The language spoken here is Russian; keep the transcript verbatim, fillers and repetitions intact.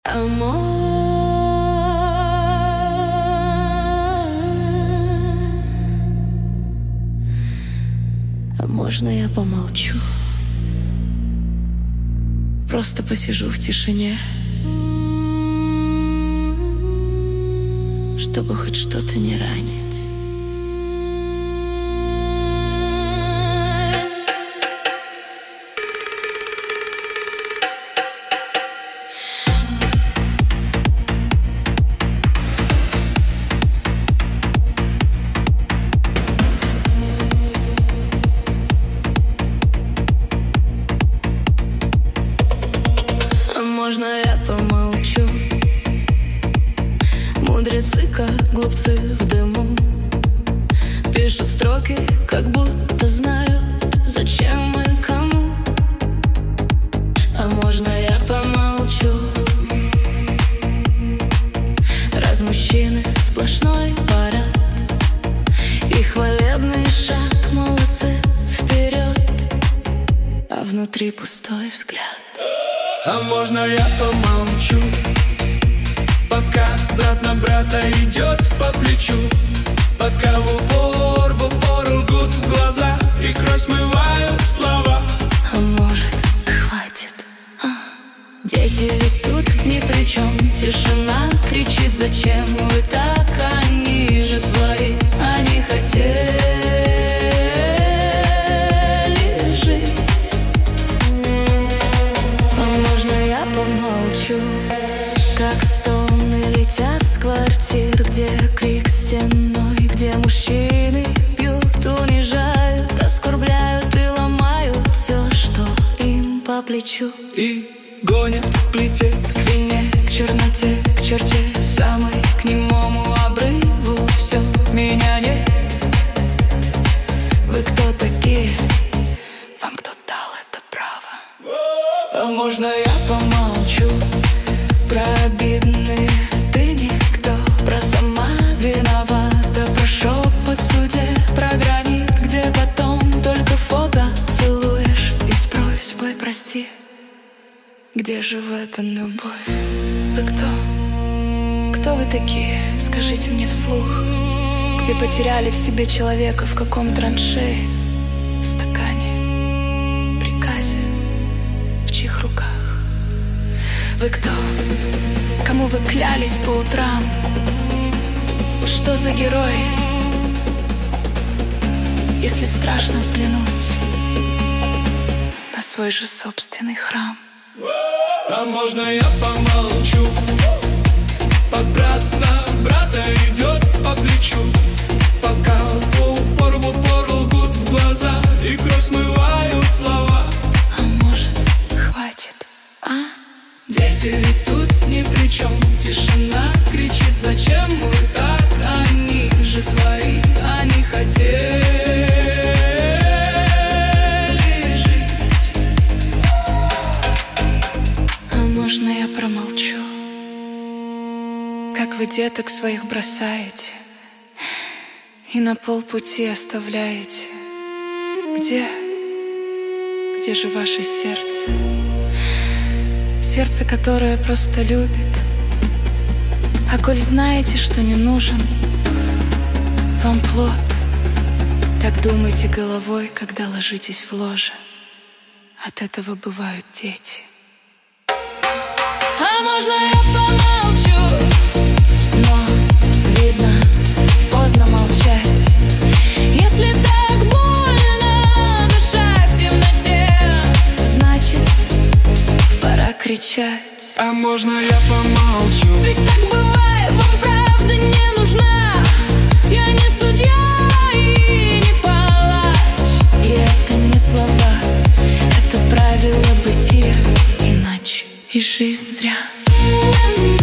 Amor, а можно я помолчу? Просто посижу в тишине, чтобы хоть что-то не ранить. Можно я помолчу? Мудрецы, как глупцы в дыму, пишут строки, как будто знают, зачем и кому. А можно я помолчу? Раз мужчины сплошной парад и хвалебный шаг, молодцы, вперед, а внутри пустой взгляд. А можно я помолчу, пока брат на брата идет по плечу, пока в упор, в упор лгут в глаза и кровь смывают слова. А может, хватит? А? Дети ведь тут ни при чем. Тишина кричит: зачем вы так? Они же свои, они хотели помолчу, как стоны летят с квартир, где крик стеной, где мужчины бьют, унижают, оскорбляют и ломают все, что им по плечу, и гонят к плите, к вине, к черноте, к черте самой, к немому обрыву. Все, меня нет. Вы кто такие? Вам кто дал это право? А можно я помолчу про обидные ты никто, про сама виновата, про шепот в суде, про гранит, где потом только фото целуешь и с просьбой прости. Где же в этом любовь? Вы кто? Кто вы такие? Скажите мне вслух. Где потеряли в себе человека, в каком траншее, стакане, приказе, в чьих руках? Вы кто? Кому вы клялись по утрам? Что за герои? Если страшно взглянуть на свой же собственный храм. А можно я помолчу, пока брат на брата идет по плечу, пока в упор, в упор лгут в глаза и кровь смывают слова. А может, хватит, а? Дети ведь тут ни при чем. Тишина кричит: зачем вы так? Они же свои, они хотели жить. А можно я промолчу? Как вы деток своих бросаете и на полпути оставляете? Где, где же ваше сердце? Сердце, которое просто любит. А коль знаете, что не нужен вам плод, так думайте головой, когда ложитесь в ложе. От этого бывают дети. А можно я помолчу? Но, видно, поздно молчать. Если так больно дышать в темноте, значит, пора кричать. А можно я помолчу? Ведь так бывает, вам правда не нужна. Я не судья и не палач. И это не слова, это правило бытия. Иначе и жизнь зря.